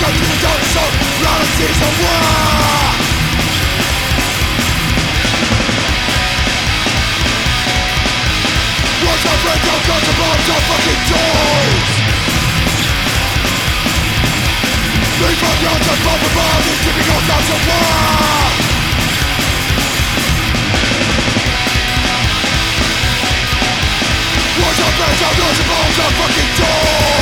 come to the dark soul, realities of war. Once my friends don't come to bombs on fucking doors. Leave my guns and fall from all these typical thoughts of war. Once my friends don't come to bombs on fucking doors.